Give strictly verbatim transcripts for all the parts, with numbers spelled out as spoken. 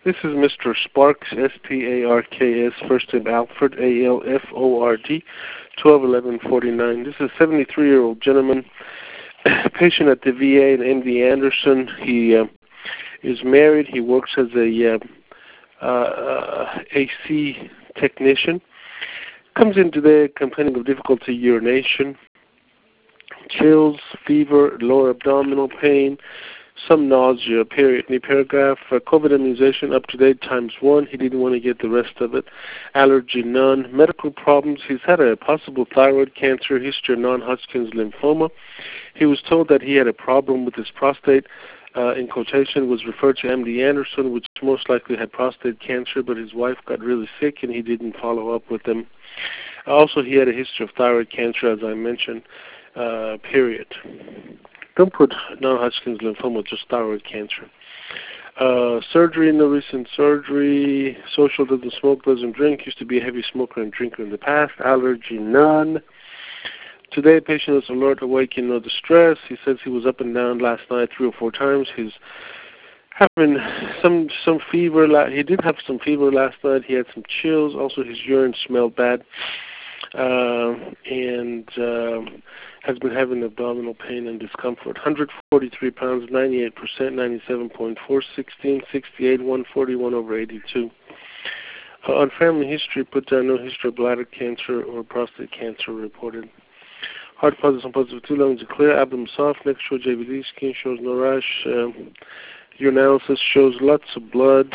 This is Mister Sparks, S P A R K S, first name Alfred, A L F O R D, twelve eleven forty-nine. This is a seventy-three-year-old gentleman, patient at the V A in M D Anderson. He uh, is married. He works as a uh, uh, A C technician. Comes in today complaining of difficulty urination, chills, fever, lower abdominal pain, some nausea, period. New paragraph, uh, COVID immunization up to date times one. He didn't want to get the rest of it. Allergy, none. Medical problems. He's had a possible thyroid cancer, history of non-Hodgkin's lymphoma. He was told that he had a problem with his prostate. Uh, in quotation, was referred to M D Anderson, which most likely had prostate cancer, but his wife got really sick and he didn't follow up with them. Also, he had a history of thyroid cancer, as I mentioned, uh, period. Don't put non-Hodgkin's lymphoma, just thyroid cancer. Uh, surgery, no recent surgery. Social, doesn't smoke, doesn't drink. Used to be a heavy smoker and drinker in the past. Allergy, none. Today, patient is alert, awake, in no distress. He says he was up and down last night three or four times. He's having some some fever. La- he did have some fever last night. He had some chills. Also, his urine smelled bad. Uh, and uh, has been having abdominal pain and discomfort. one hundred forty-three pounds, ninety-eight percent, ninety-seven point four, sixteen, sixty-eight, one forty-one over eighty-two. Uh, on family history, put down no history of bladder cancer or prostate cancer reported. Heart positive, positive, two lungs are clear, abdomen soft, neck shows J V D, skin shows no rash. Um, urinalysis shows lots of blood,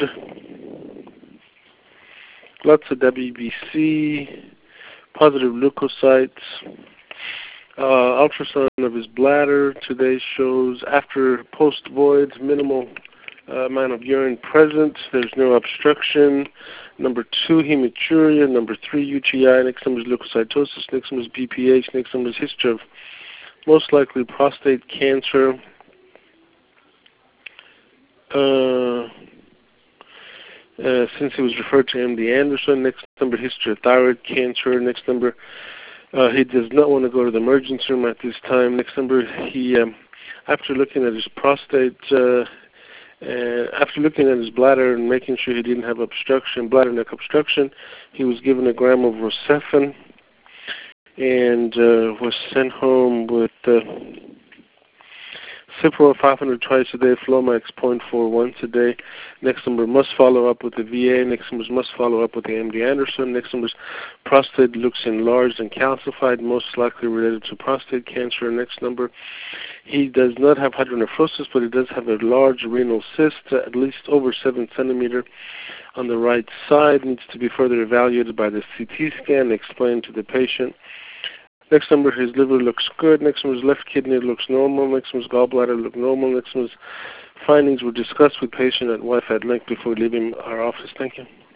lots of W B C, positive leukocytes. Uh, ultrasound of his bladder today shows after post-voids, minimal uh, amount of urine present. There's no obstruction. Number two, hematuria. Number three, U T I. Next number is leukocytosis. Next number is B P H. Next number is history of most likely prostate cancer. Uh, uh, since he was referred to M D Anderson. Next number, history of thyroid cancer. Next number, Uh, he does not want to go to the emergency room at this time. Next number, he, um, after looking at his prostate, uh, uh, after looking at his bladder and making sure he didn't have obstruction, bladder neck obstruction, he was given a gram of Rocephin and uh, was sent home with uh, Cipro five hundred twice a day, Flomax zero point four once a day. Next number must follow up with the V A. Next number must follow up with the M D Anderson. Next number, prostate looks enlarged and calcified, most likely related to prostate cancer. Next number, he does not have hydronephrosis, but he does have a large renal cyst, uh, at least over seven centimeter on the right side. Needs to be further evaluated by the C T scan, explained to the patient. Next number, his liver looks good. Next number's left kidney looks normal. Next number's gallbladder look normal. Next number's findings were discussed with patient and wife at length before leaving our office. Thank you.